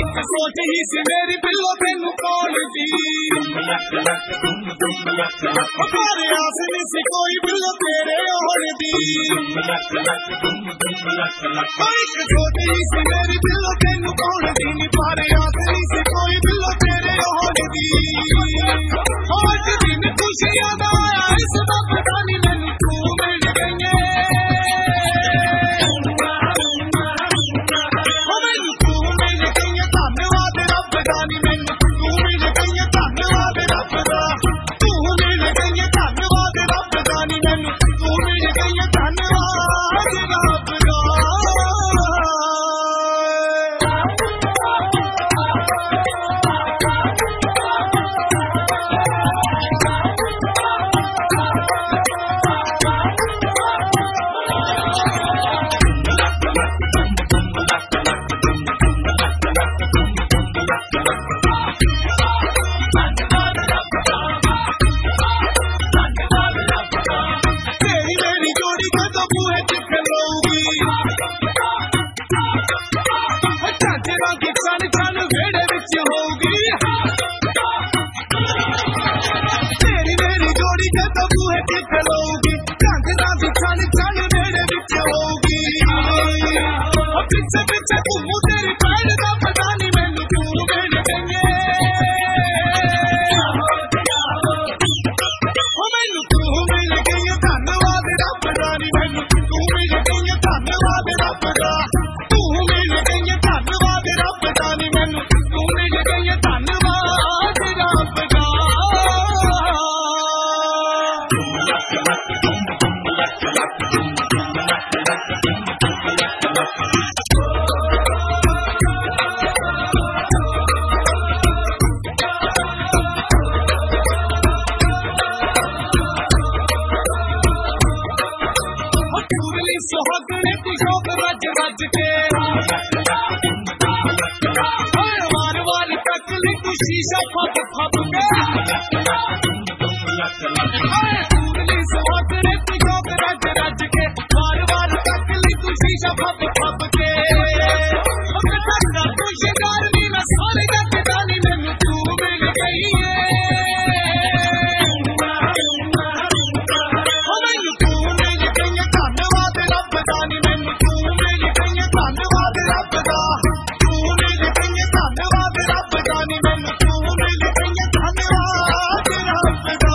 एक सोच ही सी मेरी बिल्लो तेनू कौन दी पर आस नहीं सी कोई बिल्लो तेरे होने दी एक सोच ही सी मेरी बिल्लो तेनू कौन दी पर आस नहीं सी कोई बिल्लो तेरे होने दी आज दिन खुशियां दा आया इस दा पता नहीं मैनू तू मिल गई शीशा फप फप के रज रज के बार बार तक ली तू शीशा फप फप के खुशदार नी मैं सारे जग जानी मैनू तू मिल गई है मैनू तू मिल गई है धन्यवाद रब दा नी मैनू तू मिल गई है धन्यवाद रब दा तू मिल गई है धन्यवाद रब दा नी मैनू तू मिल गई है धन्यवाद रब दा